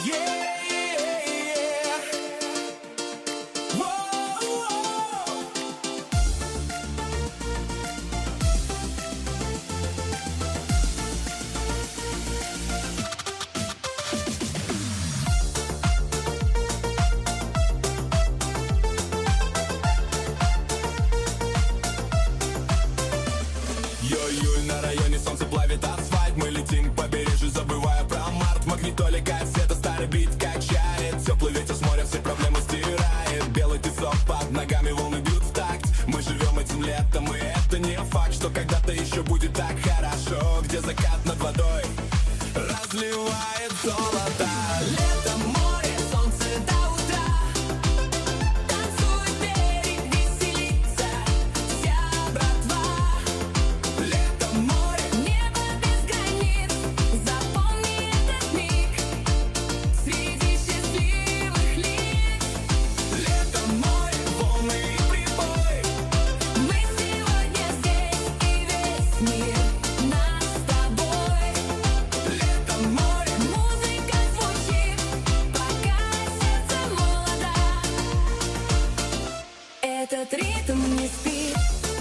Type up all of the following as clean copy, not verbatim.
Ой-ой, на районе солнце плавит асфальт. Мы летим к побережью, забывая про март. В магнитоле кассета, старый бит качает. Теплый ветер с моря все проблемы стирает. Белый песок под ногами, волны бьют в такт. Мы живем этим летом, и это не факт, что когда-то еще будет так хорошо. Где закат над водой разливает золото. Лето, море, солнце до утра. Танцует берег, веселится вся братва. Лето, море, небо без границ. Запомни этот миг среди счастливых лиц. Лето, море, волны и прибой. Мы сегодня здесь, и весь мир нас с тобой. Лето, море, музыка звучит, пока сердце молодо. Этот ритм не спит.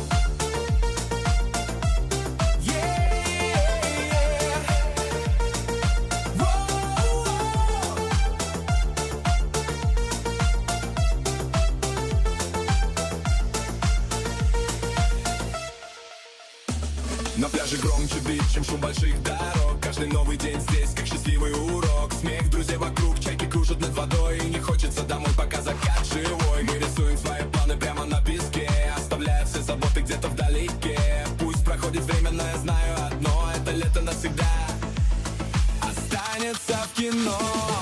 На пляже громче бит, чем шум больших дорог. Каждый новый день здесь, как счастливый урок. Смех друзей вокруг, чайки кружат над водой. И не хочется домой, пока закат живой. Мы рисуем свои планы прямо на песке, оставляя все заботы где-то вдалеке. Пусть проходит время, но я знаю одно: это лето навсегда останется в кино.